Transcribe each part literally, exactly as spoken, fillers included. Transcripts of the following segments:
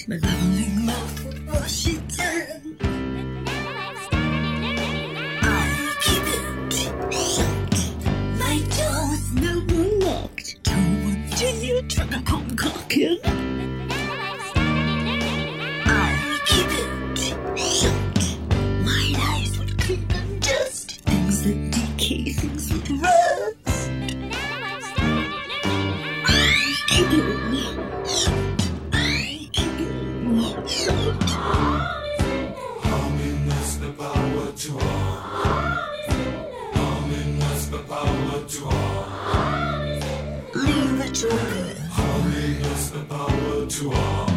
My lovely mouth would wash it down. I keep it shut. My door is never locked. Don't want to hear trigger concocking. I keep it shut. My eyes would clean and dust. Things that decay, things would rust. I keep it shut. Humming has the power to harm. Humming has the power to harm. Leave it open. Humming has the power to harm.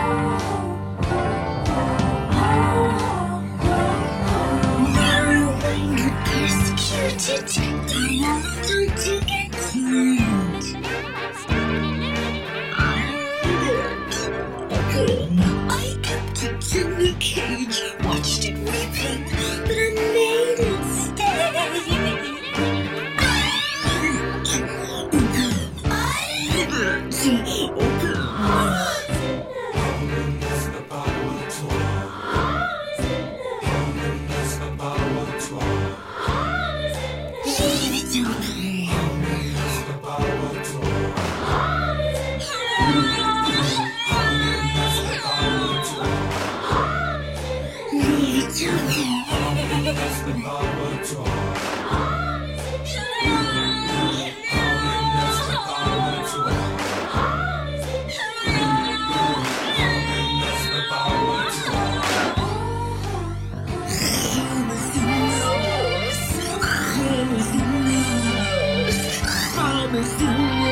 Narrowing the persecuted, I have to get cleaned. I kept it in the cage, watched it weeping, but I made it stay. I never to open. Humming has the power to harm. Humming has the power to harm. Leave it open. Humming has the power to harm. Leave it open. Humming has the power to harm. Humming has the power to harm. Humming has the power to harm. Home is the nose. Home is the nose. Home is the nose.